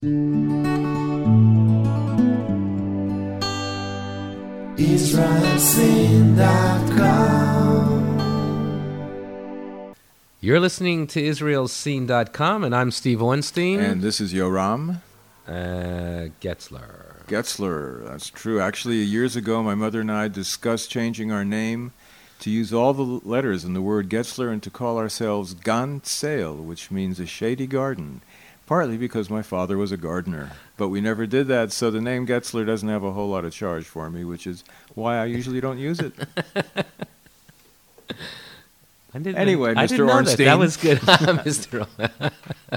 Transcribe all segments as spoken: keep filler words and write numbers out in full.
Israel Scene dot com. You're listening to Israel Scene dot com, and I'm Steve Ornstein. And this is Yoram Uh, Getzler. Getzler. That's true. Actually, years ago, my mother and I discussed changing our name to use all the letters in the word Getzler and to call ourselves Gan Tzel, which means a shady garden, partly because my father was a gardener. But we never did that, so the name Getzler doesn't have a whole lot of charge for me, which is why I usually don't use it. I didn't, Anyway, I Mister didn't know Ornstein. That. that was good, Mister Ornstein.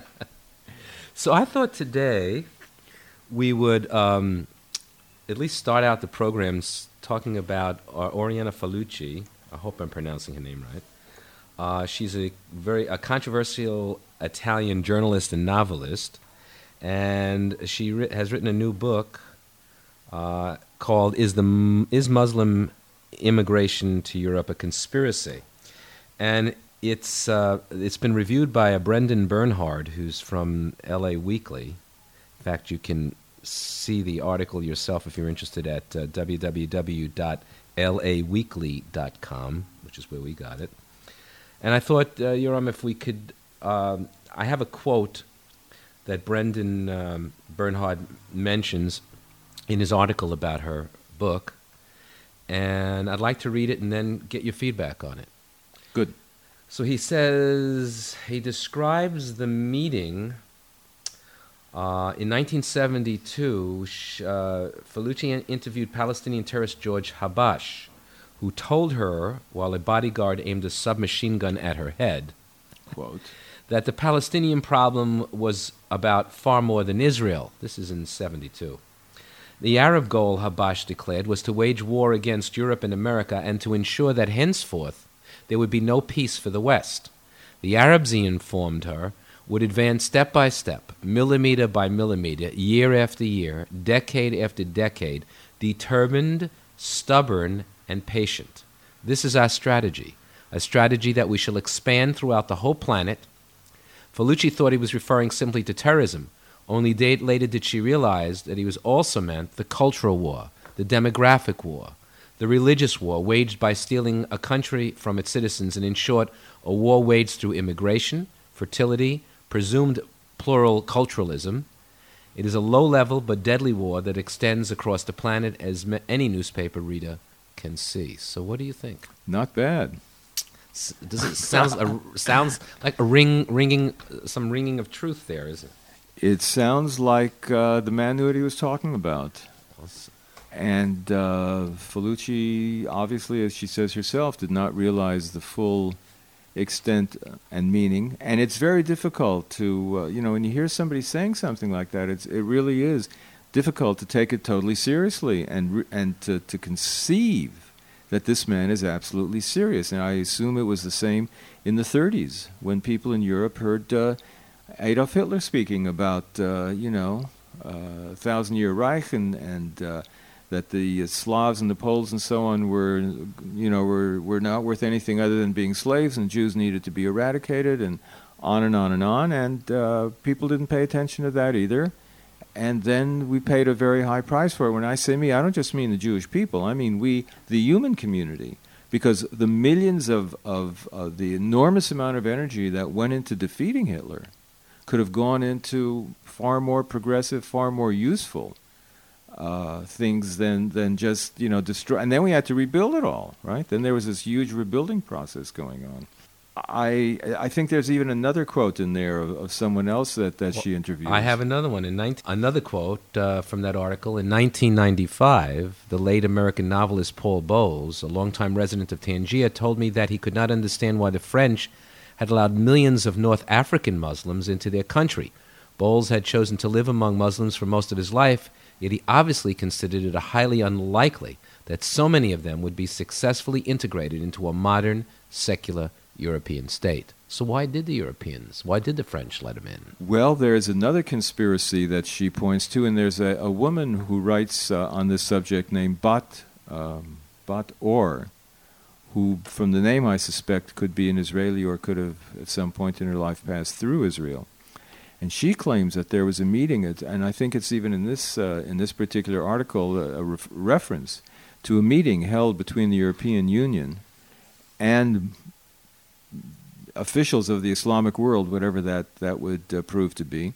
So I thought today we would um, at least start out the programs talking about uh, Oriana Falucci. I hope I'm pronouncing her name right. Uh, she's a very a controversial Italian journalist and novelist, and she ri- has written a new book uh, called "Is the Is Muslim Immigration to Europe a Conspiracy?" And it's uh, it's been reviewed by a Brendan Bernhard, who's from L A Weekly. In fact, you can see the article yourself if you're interested at uh, w w w dot l a weekly dot com, which is where we got it. And I thought, uh, Yoram, if we could, um, I have a quote that Brendan um, Bernhard mentions in his article about her book, and I'd like to read it and then get your feedback on it. Good. So he says, he describes the meeting uh, in nineteen seventy-two. Sh- uh, Falucci interviewed Palestinian terrorist George Habash, who told her, while a bodyguard aimed a submachine gun at her head, Quote. that the Palestinian problem was about far more than Israel. This is in seventy-two. The Arab goal, Habash declared, was to wage war against Europe and America and to ensure that henceforth there would be no peace for the West. The Arabs, he informed her, would advance step by step, millimeter by millimeter, year after year, decade after decade, determined, stubborn, and patient. This is our strategy, a strategy that we shall expand throughout the whole planet. Falucci thought he was referring simply to terrorism. Only day later did she realize that he was also meant the cultural war, the demographic war, the religious war waged by stealing a country from its citizens, and in short, a war waged through immigration, fertility, presumed plural culturalism. It is a low-level but deadly war that extends across the planet, as me- any newspaper reader can see. So what do you think? Not bad. S- Does it sounds a, sounds like a ring, ringing, some ringing of truth there, is it? It sounds like uh, the man knew what he was talking about. And uh, Falucci, obviously, as she says herself, did not realize the full extent and meaning. And it's very difficult to, uh, you know, when you hear somebody saying something like that, it's, it really is difficult to take it totally seriously and re- and to, to conceive that this man is absolutely serious. And I assume it was the same in the thirties when people in Europe heard uh, Adolf Hitler speaking about, uh, you know, uh, Thousand-Year Reich and... and uh, that the uh, Slavs and the Poles and so on were, you know, were were not worth anything other than being slaves, and Jews needed to be eradicated, and on and on and on, and uh, people didn't pay attention to that either. And then we paid a very high price for it. When I say me, I don't just mean the Jewish people. I mean we, the human community, because the millions of, of, of the enormous amount of energy that went into defeating Hitler could have gone into far more progressive, far more useful Uh, things than than just, you know, destroy. And then we had to rebuild it all, right? Then there was this huge rebuilding process going on. I I think there's even another quote in there of, of someone else that, that well, she interviewed. I have another one. In nineteen another quote uh, from that article. In nineteen ninety-five, the late American novelist Paul Bowles, a longtime resident of Tangier, told me that he could not understand why the French had allowed millions of North African Muslims into their country. Bowles had chosen to live among Muslims for most of his life, yet he obviously considered it a highly unlikely that so many of them would be successfully integrated into a modern, secular European state. So why did the Europeans, why did the French let them in? Well, there's another conspiracy that she points to, and there's a, a woman who writes uh, on this subject named Bat, um, Bat Or, who, from the name I suspect, could be an Israeli or could have at some point in her life passed through Israel. And she claims that there was a meeting, at, and I think it's even in this uh, in this particular article a, a ref- reference to a meeting held between the European Union and officials of the Islamic world, whatever that, that would uh, prove to be,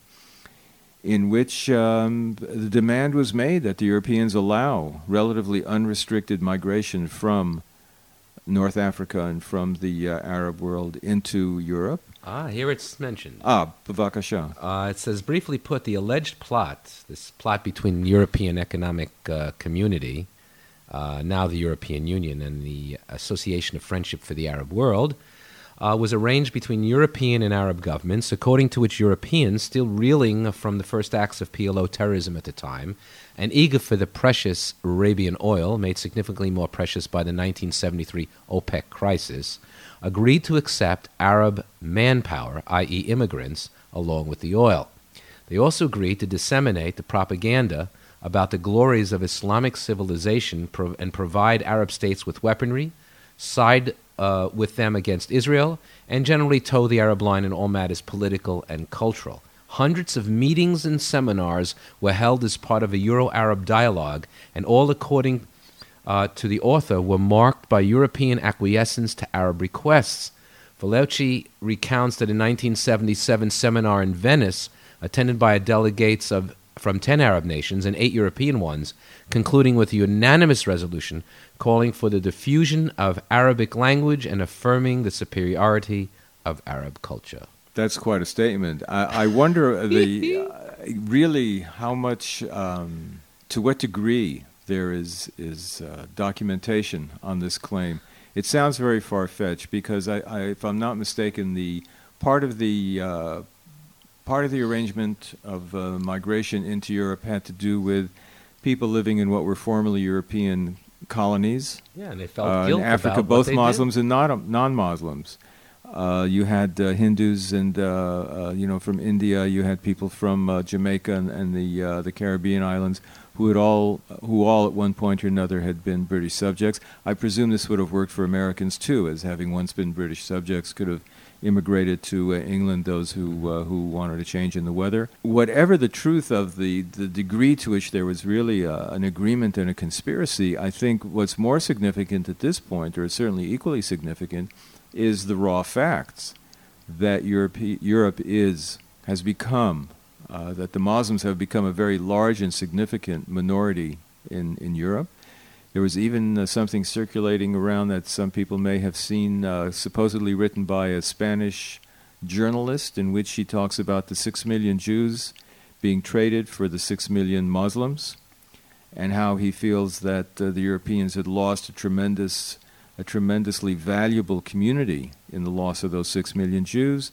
in which um, the demand was made that the Europeans allow relatively unrestricted migration from North Africa and from the uh, Arab world into Europe. Ah, here it's mentioned. Ah, Bavakasha. Uh, it says, briefly put, the alleged plot, this plot between the European Economic uh, Community, uh, now the European Union, and the Association of Friendship for the Arab World, uh, was arranged between European and Arab governments, according to which Europeans, still reeling from the first acts of P L O terrorism at the time, and eager for the precious Arabian oil, made significantly more precious by the nineteen seventy-three OPEC crisis, agreed to accept Arab manpower, that is immigrants, along with the oil. They also agreed to disseminate the propaganda about the glories of Islamic civilization pro- and provide Arab states with weaponry, side uh, with them against Israel, and generally toe the Arab line in all matters political and cultural. Hundreds of meetings and seminars were held as part of a Euro-Arab dialogue, and all according Uh, to the author, were marked by European acquiescence to Arab requests. Fauci recounts that in nineteen seventy-seven seminar in Venice, attended by delegates of from ten Arab nations and eight European ones, concluding with a unanimous resolution calling for the diffusion of Arabic language and affirming the superiority of Arab culture. That's quite a statement. I, I wonder the uh, really how much, um, to what degree there is is uh, documentation on this claim. It sounds very far-fetched because, I, I, if I'm not mistaken, the part of the uh, part of the arrangement of uh, migration into Europe had to do with people living in what were formerly European colonies. Yeah, and they felt uh, guilt in Africa, about both what they Muslims did. and non- non-Muslims. Uh, you had uh, Hindus and uh, uh, you know from India. You had people from uh, Jamaica and, and the uh, the Caribbean islands who had all who all at one point or another had been British subjects. I presume this would have worked for Americans too, as having once been British subjects could have immigrated to uh, England. Those who uh, who wanted a change in the weather. Whatever the truth of the the degree to which there was really uh, an agreement and a conspiracy, I think what's more significant at this point, or certainly equally significant, is the raw facts that Europe, Europe is has become, uh, that the Muslims have become a very large and significant minority in, in Europe. There was even uh, something circulating around that some people may have seen, uh, supposedly written by a Spanish journalist, in which he talks about the six million Jews being traded for the six million Muslims, and how he feels that uh, the Europeans had lost a tremendous a tremendously valuable community in the loss of those six million Jews,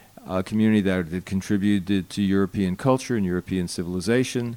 a community that had contributed to European culture and European civilization,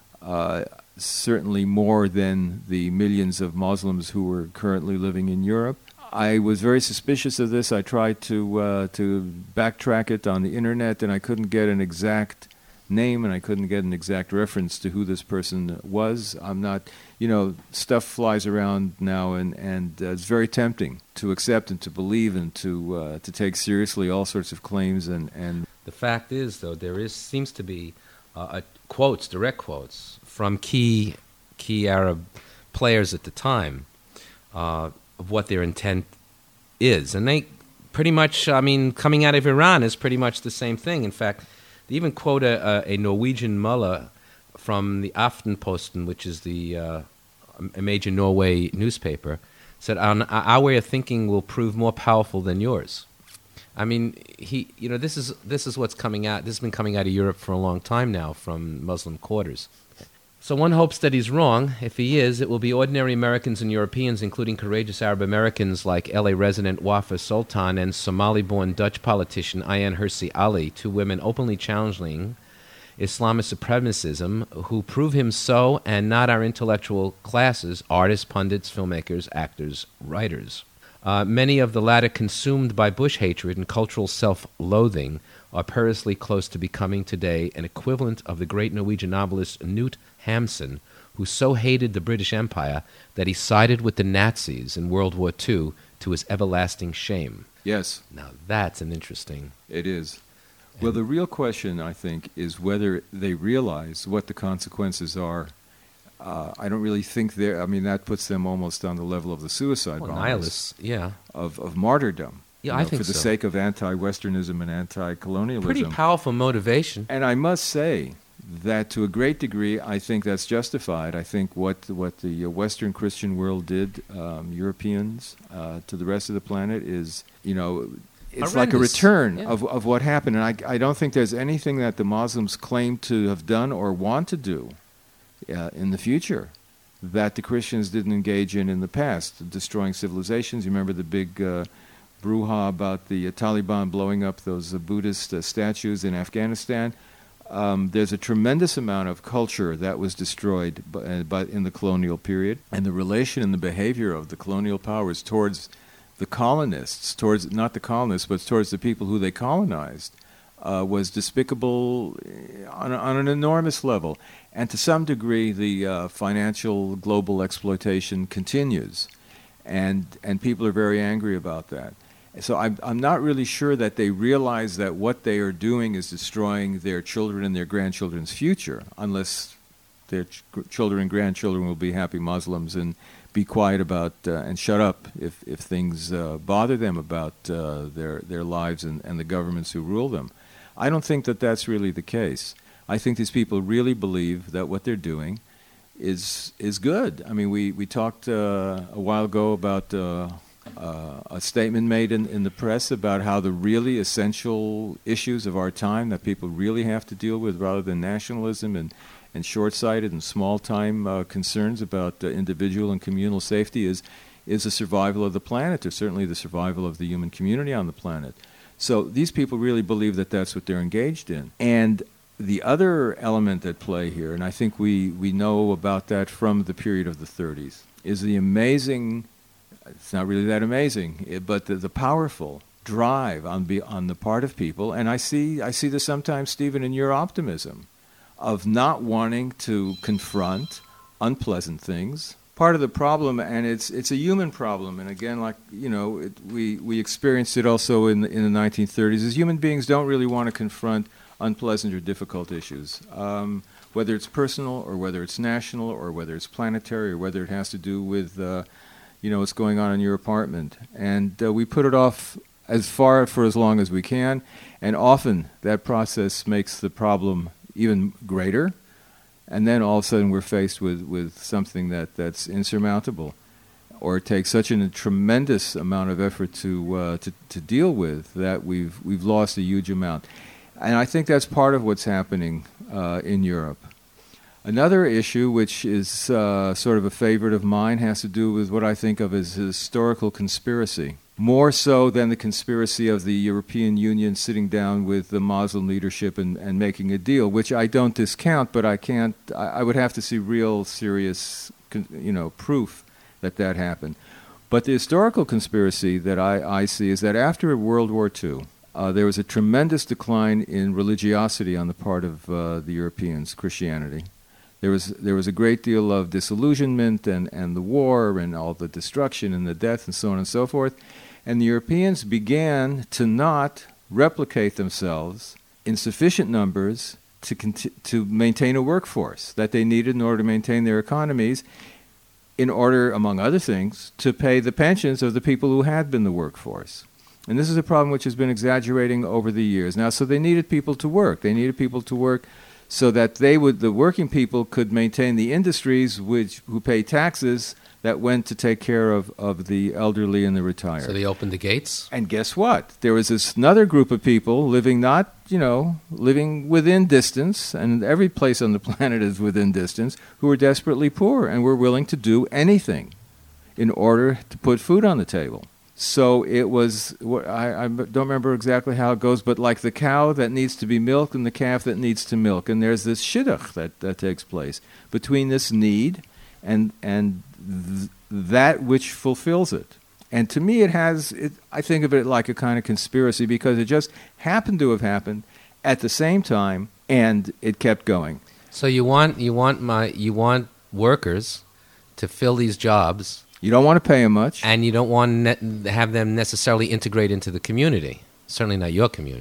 uh, certainly more than the millions of Muslims who were currently living in Europe. I was very suspicious of this. I tried to uh, to backtrack it on the internet, and I couldn't get an exact name, and I couldn't get an exact reference to who this person was. I'm not, you know, stuff flies around now, and, and uh, it's very tempting to accept and to believe and to uh, to take seriously all sorts of claims. And, and The fact is, though, there is seems to be uh, a quotes, direct quotes, from key key Arab players at the time uh, of what their intent is. And they pretty much, I mean, coming out of Iran is pretty much the same thing. In fact, they even quote a, a Norwegian mullah from the Aftenposten, which is the uh, a major Norway newspaper, said, our, our way of thinking will prove more powerful than yours. I mean, he, you know, this is this is what's coming out. This has been coming out of Europe for a long time now from Muslim quarters. So one hopes that he's wrong. If he is, it will be ordinary Americans and Europeans, including courageous Arab Americans like L A resident Wafa Sultan and Somali-born Dutch politician Ayaan Hirsi Ali, two women openly challenging Islamist supremacism, who prove him so and not our intellectual classes, artists, pundits, filmmakers, actors, writers. Uh, many of the latter, consumed by Bush hatred and cultural self-loathing, are perilously close to becoming today an equivalent of the great Norwegian novelist Knut Hamsun, who so hated the British Empire that he sided with the Nazis in World War Two to his everlasting shame. yes, Now that's an interesting... it is. Well, the real question, I think, is whether they realize what the consequences are. Uh, I don't really think they're, I mean, that puts them almost on the level of the suicide Well, bombers nihilists, yeah. of, of martyrdom. Yeah, you I know, think for the so. sake of anti-Westernism and anti-colonialism. Pretty powerful motivation. And I must say that to a great degree, I think that's justified. I think what what the uh, Western Christian world did, um, Europeans, uh, to the rest of the planet is, you know, it's like a Horrendous. return Yeah. of, of what happened. And I, I don't think there's anything that the Muslims claim to have done or want to do uh, in the future that the Christians didn't engage in in the past, destroying civilizations. You remember the big uh, brouhaha about the uh, Taliban blowing up those uh, Buddhist uh, statues in Afghanistan. Um, there's a tremendous amount of culture that was destroyed b- uh, but in the colonial period, and the relation and the behavior of the colonial powers towards the colonists, towards not the colonists, but towards the people who they colonized, uh, was despicable on, a, on an enormous level. And to some degree, the uh, financial global exploitation continues, and and people are very angry about that. So I'm I'm not really sure that they realize that what they are doing is destroying their children and their grandchildren's future, unless their ch- children and grandchildren will be happy Muslims and be quiet about uh, and shut up if if things uh, bother them about uh, their their lives and, and the governments who rule them. I don't think that that's really the case. I think these people really believe that what they're doing is is good. I mean, we we talked uh, a while ago about uh, uh, a statement made in, in the press about how the really essential issues of our time that people really have to deal with, rather than nationalism and and short-sighted and small-time uh, concerns about uh, individual and communal safety, is is the survival of the planet, or certainly the survival of the human community on the planet. So these people really believe that that's what they're engaged in. And the other element at play here, and I think we, we know about that from the period of the thirties, is the amazing, it's not really that amazing, it, but the, the powerful drive on be, on the part of people, and I see I see this sometimes, Stephen, in your optimism, of not wanting to confront unpleasant things. Part of the problem, and it's it's a human problem, and again, like, you know, it, we, we experienced it also in the, in the nineteen thirties, is human beings don't really want to confront unpleasant or difficult issues, um, whether it's personal or whether it's national or whether it's planetary or whether it has to do with, uh, you know, what's going on in your apartment. And uh, we put it off as far for as long as we can, and often that process makes the problem even greater, and then all of a sudden we're faced with, with something that, that's insurmountable, or it takes such a tremendous amount of effort to, uh, to to deal with that we've we've lost a huge amount. And I think that's part of what's happening uh, in Europe. Another issue, which is uh, sort of a favorite of mine, has to do with what I think of as historical conspiracy. More so than the conspiracy of the European Union sitting down with the Muslim leadership and, and making a deal, which I don't discount, but I can't, I, I would have to see real serious, you know, proof that that happened. But the historical conspiracy that I, I see is that after World War Two, uh, there was a tremendous decline in religiosity on the part of uh, the Europeans, Christianity. There was there was a great deal of disillusionment and, and the war and all the destruction and the death and so on and so forth. And the Europeans began to not replicate themselves in sufficient numbers to conti- to maintain a workforce that they needed in order to maintain their economies, in order, among other things, to pay the pensions of the people who had been the workforce. And this is a problem which has been exaggerating over the years. Now, so they needed people to work. They needed people to work so that they would, the working people could maintain the industries which who pay taxes that went to take care of, of the elderly and the retired. So they opened the gates? And guess what? There was this another group of people living not, you know, living within distance, and every place on the planet is within distance, who were desperately poor and were willing to do anything in order to put food on the table. So it was, I, I don't remember exactly how it goes, but like the cow that needs to be milked and the calf that needs to milk. And there's this shidduch that, that takes place between this need and and th- that which fulfills it. And to me it has, it, I think of it like a kind of conspiracy, because it just happened to have happened at the same time, and it kept going. So you want you want my you want workers to fill these jobs. You don't want to pay them much. And you don't want to ne- have them necessarily integrate into the community. Certainly not your community.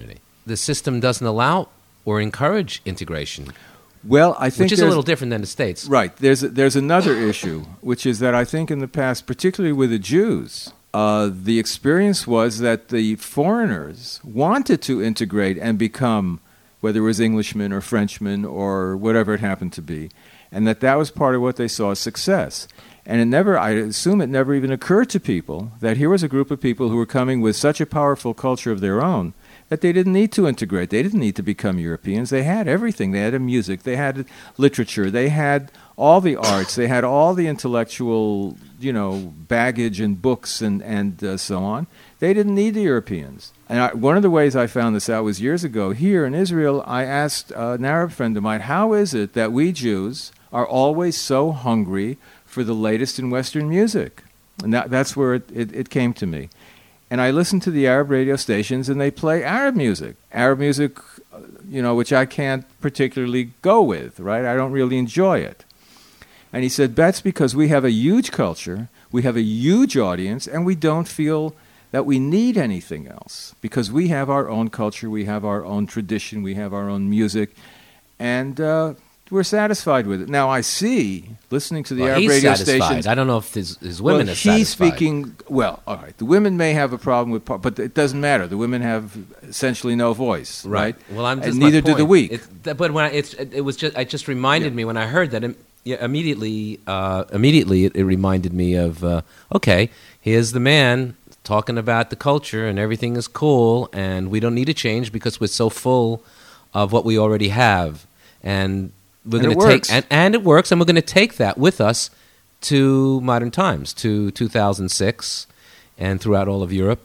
the system doesn't allow or encourage integration, Well, I think which is a there's- little different than the States. Right. There's there's another issue, which is that I think in the past, particularly with the Jews, uh, the experience was that the foreigners wanted to integrate and become, whether it was Englishmen or Frenchmen or whatever it happened to be, and that that was part of what they saw as success. And it never, I assume it never even occurred to people that here was a group of people who were coming with such a powerful culture of their own that they didn't need to integrate. They didn't need to become Europeans. They had everything. They had music. They had literature. They had all the arts. They had all the intellectual, you know, baggage and books and, and uh, so on. They didn't need the Europeans. And I, one of the ways I found this out was years ago. Here in Israel, I asked uh, an Arab friend of mine, how is it that we Jews are always so hungry for the latest in Western music? And that, that's where it, it, it came to me. And I listen to the Arab radio stations, and they play Arab music. Arab music, uh, you know, which I can't particularly go with, right? I don't really enjoy it. And he said, that's because we have a huge culture, we have a huge audience, and we don't feel that we need anything else. Because we have our own culture, we have our own tradition, we have our own music, and uh, we're satisfied with it. Now, I see, listening to the Well, Arab he's radio satisfied. stations... I don't know if his, his women well, are he's satisfied. speaking. Well, all right. The women may have a problem with, par- but it doesn't matter. The women have essentially no voice, right? Well, I'm just and my neither do the point. weak. It, th- but when I, it's, it, it was just, it just reminded Yeah. me when I heard that. Im- yeah, immediately, uh, immediately, it, it reminded me of uh, okay. Here's the man talking about the culture and everything is cool, and we don't need to change because we're so full of what we already have, and we're And going it to take works. and, and it works, and we're going to take that with us to modern times, to two thousand six, and throughout all of Europe.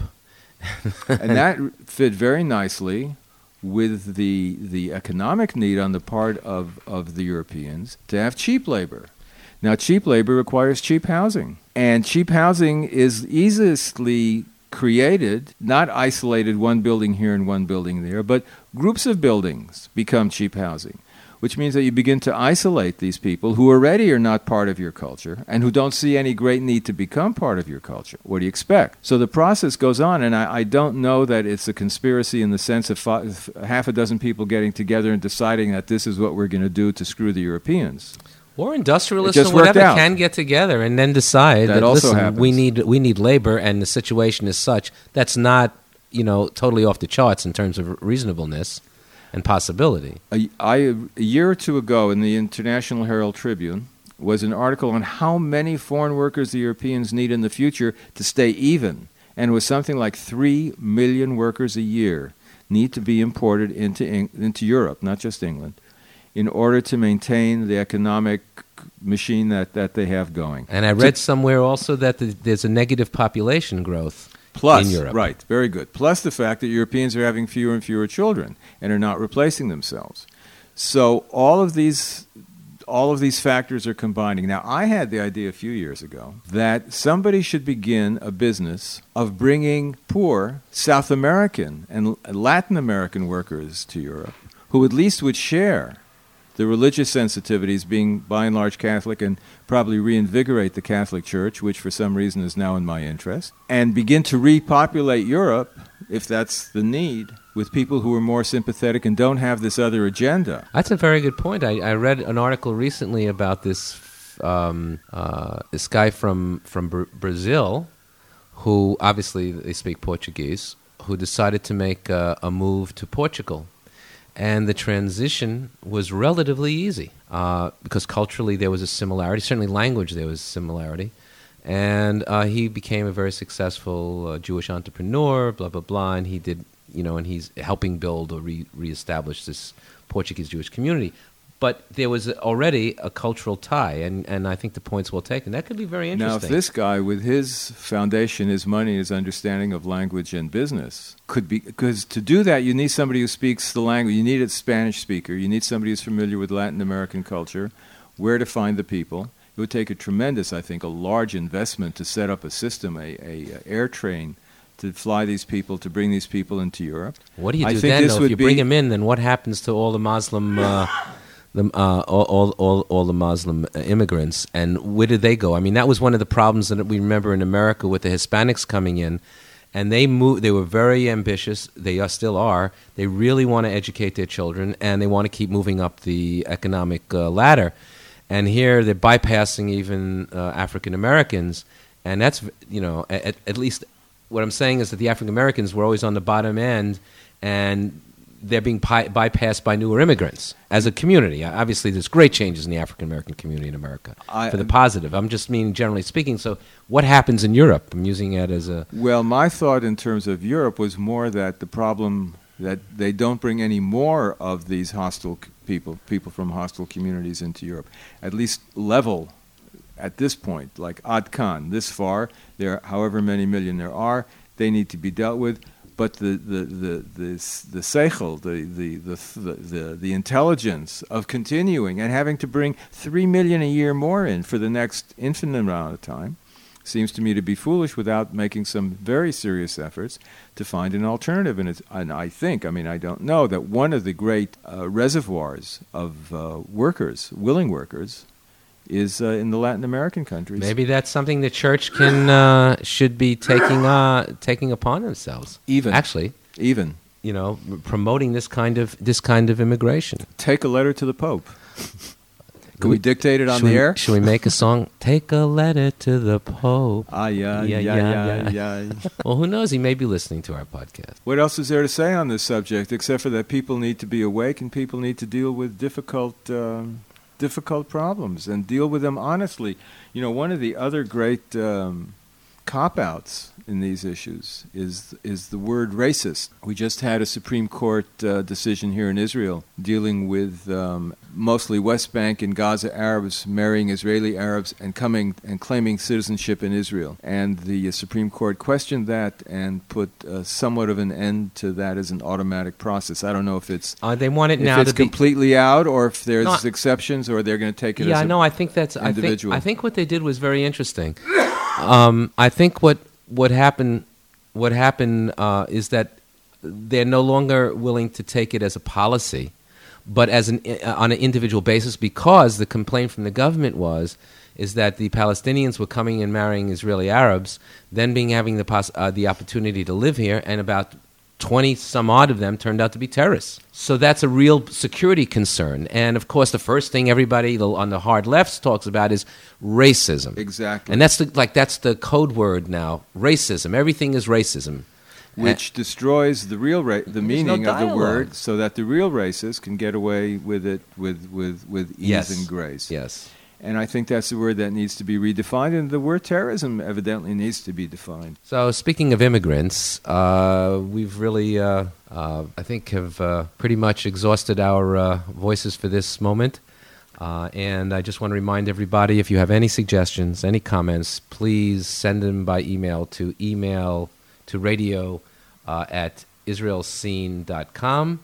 And that fit very nicely with the the economic need on the part of, of the Europeans to have cheap labor. Now, cheap labor requires cheap housing. And cheap housing is easily created, not isolated one building here and one building there, but groups of buildings become cheap housing, which means that you begin to isolate these people who already are not part of your culture and who don't see any great need to become part of your culture. What do you expect? So the process goes on, and I, I don't know that it's a conspiracy in the sense of five, half a dozen people getting together and deciding that this is what we're going to do to screw the Europeans. Or industrialists It just or whatever worked out. can get together and then decide That that, also listen, happens. we need we need labor, and the situation is such that's not, you know, totally off the charts in terms of reasonableness and possibility. A, I, a year or two ago in the International Herald Tribune was an article on how many foreign workers the Europeans need in the future to stay even. And it was something like three million workers a year need to be imported into, Eng- into Europe, not just England, in order to maintain the economic machine that, that they have going. And I read somewhere also that the, there's a negative population growth Plus, in Europe. right, very good. Plus the fact that Europeans are having fewer and fewer children and are not replacing themselves. So all of these, all of these factors are combining. Now, I had the idea a few years ago that somebody should begin a business of bringing poor South American and Latin American workers to Europe, who at least would share the religious sensitivities, being by and large Catholic, and probably reinvigorate the Catholic Church, which for some reason is now in my interest, and begin to repopulate Europe, if that's the need, with people who are more sympathetic and don't have this other agenda. That's a very good point. I, I read an article recently about this um, uh, this guy from from Br- Brazil, who obviously they speak Portuguese, who decided to make uh, a move to Portugal. And the transition was relatively easy uh, because culturally there was a similarity. Certainly language there was a similarity. And uh, he became a very successful uh, Jewish entrepreneur, blah, blah, blah. And he did, you know, and he's helping build or re- reestablish this Portuguese Jewish community. But there was already a cultural tie, and, and I think the point's well taken. That could be very interesting. Now, if this guy, with his foundation, his money, his understanding of language and business, could be, because to do that, you need somebody who speaks the language. You need a Spanish speaker. You need somebody who's familiar with Latin American culture, where to find the people. It would take a tremendous, I think, a large investment to set up a system, a, a, a air train, to fly these people, to bring these people into Europe. What do you I do think then, this though? would If you be- bring them in, then what happens to all the Muslim... Uh, The, uh, all, all, all, all the Muslim uh, immigrants, and where did they go? I mean, that was one of the problems that we remember in America with the Hispanics coming in, And they moved, they were very ambitious. They are, still are. They really want to educate their children, and they want to keep moving up the economic uh, ladder. And here they're bypassing even uh, African Americans. And that's, you know, at, at least what I'm saying is that the African Americans were always on the bottom end, and they're being pi- bypassed by newer immigrants as a community. Obviously, there's great changes in the African American community in America I, for the positive. I'm just meaning generally speaking. So what happens in Europe? I'm using it as a... Well, my thought in terms of Europe was more that the problem that they don't bring any more of these hostile c- people, people from hostile communities into Europe, at least level at this point, like Ad Khan, this far, there are however many million there are, they need to be dealt with. But the the the the the seichel, the the the the the intelligence of continuing and having to bring three million a year more in for the next infinite amount of time, seems to me to be foolish without making some very serious efforts to find an alternative. And it's, and I think, I mean, I don't know, that one of the great uh, reservoirs of uh, workers, willing workers, is uh, in the Latin American countries. Maybe that's something the church can uh, should be taking uh, taking upon themselves. Even actually, even you know, promoting this kind of this kind of immigration. Take a letter to the Pope. Can we dictate it on the we, air? Should we make a song? Take a letter to the Pope. Ah, yeah, yeah, yeah, yeah, yeah. yeah. Well, who knows? He may be listening to our podcast. What else is there to say on this subject, except for that people need to be awake and people need to deal with difficult, um, difficult problems and deal with them honestly. You know, one of the other great um, cop-outs in these issues is is the word racist. We just had a Supreme Court uh, decision here in Israel dealing with um, mostly West Bank and Gaza Arabs marrying Israeli Arabs and coming and claiming citizenship in Israel. And the uh, Supreme Court questioned that and put uh, somewhat of an end to that as an automatic process. I don't know if it's uh, they want it if now it's to be completely out or if there's No, exceptions or they're going to take it yeah, as a no, I think that's individual. I think I think what they did was very interesting. Um, I think what what happened what happened uh, is that they're no longer willing to take it as a policy, but as an uh, on an individual basis, because the complaint from the government was is that the Palestinians were coming and marrying Israeli Arabs, then being having the pos- uh, the opportunity to live here, and about twenty some odd of them turned out to be terrorists. So that's a real security concern. And of course, the first thing everybody on the hard left talks about is racism. Exactly. And that's the, like that's the code word now. Racism. Everything is racism, which destroys the real ra- the meaning no of the dialogue. word, so that the real racists can get away with it with with, with ease Yes. and grace. Yes. And I think that's the word that needs to be redefined, and the word terrorism evidently needs to be defined. So speaking of immigrants, uh, we've really, uh, uh, I think, have uh, pretty much exhausted our uh, voices for this moment. Uh, and I just want to remind everybody, if you have any suggestions, any comments, please send them by email to email to radio uh, at israel scene dot com.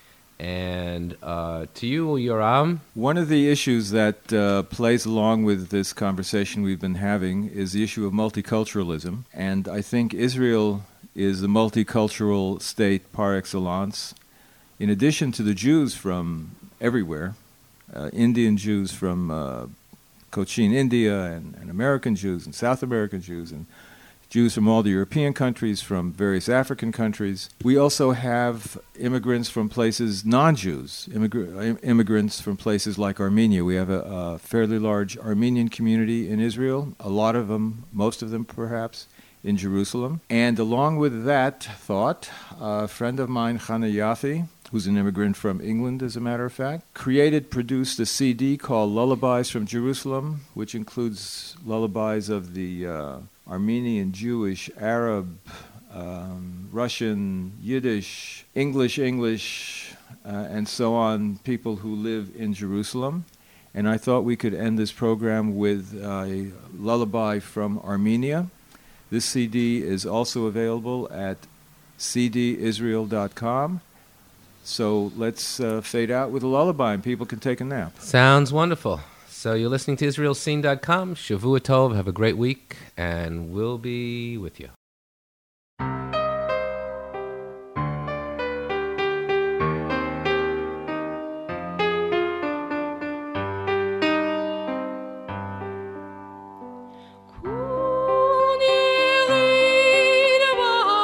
And uh, to you, Yoram. One of the issues that uh, plays along with this conversation we've been having is the issue of multiculturalism. And I think Israel is a multicultural state par excellence. In addition to the Jews from everywhere, uh, Indian Jews from uh, Cochin, India, and, and American Jews, and South American Jews, and Jews from all the European countries, from various African countries. We also have immigrants from places, non-Jews, immigr- immigrants from places like Armenia. We have a, a fairly large Armenian community in Israel, a lot of them, most of them perhaps, in Jerusalem. And along with that thought, a friend of mine, Chana Yafi, who's an immigrant from England, as a matter of fact, created, produced a C D called Lullabies from Jerusalem, which includes lullabies of the uh, Armenian, Jewish, Arab, um, Russian, Yiddish, English, English, uh, and so on, people who live in Jerusalem. And I thought we could end this program with a lullaby from Armenia. This C D is also available at c d israel dot com. So let's uh, fade out with a lullaby and people can take a nap. Sounds wonderful. So you're listening to israel scene dot com. Shavua Tov. Have a great week, and we'll be with you. Kuni lirba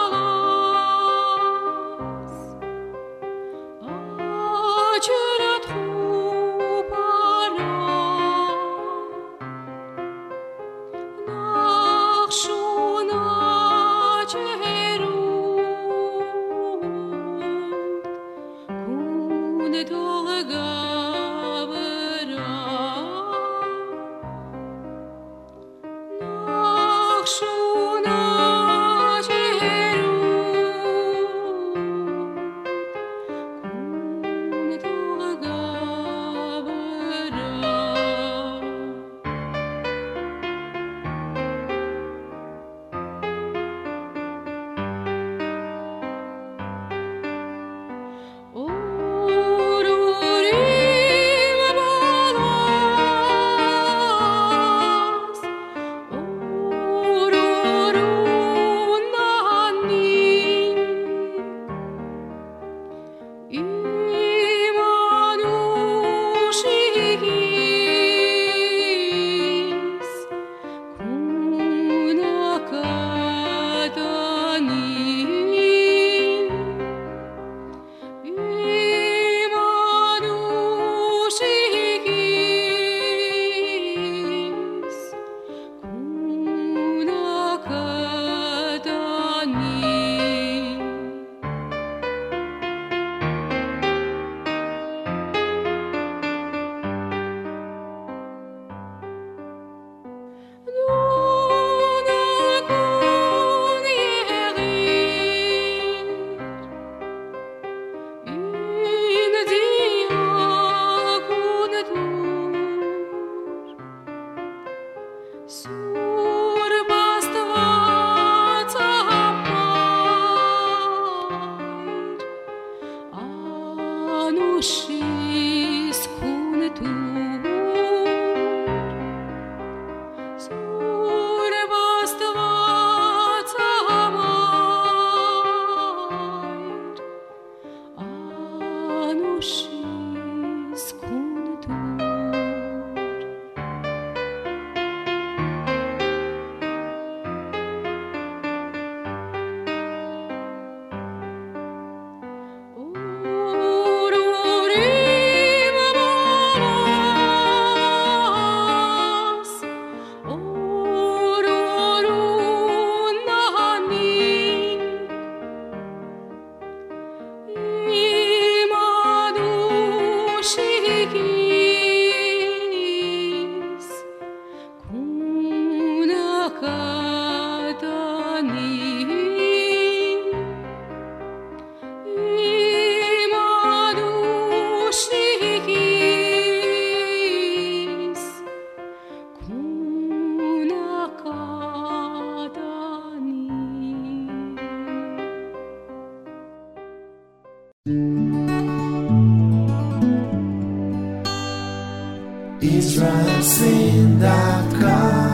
Israel Sin dot com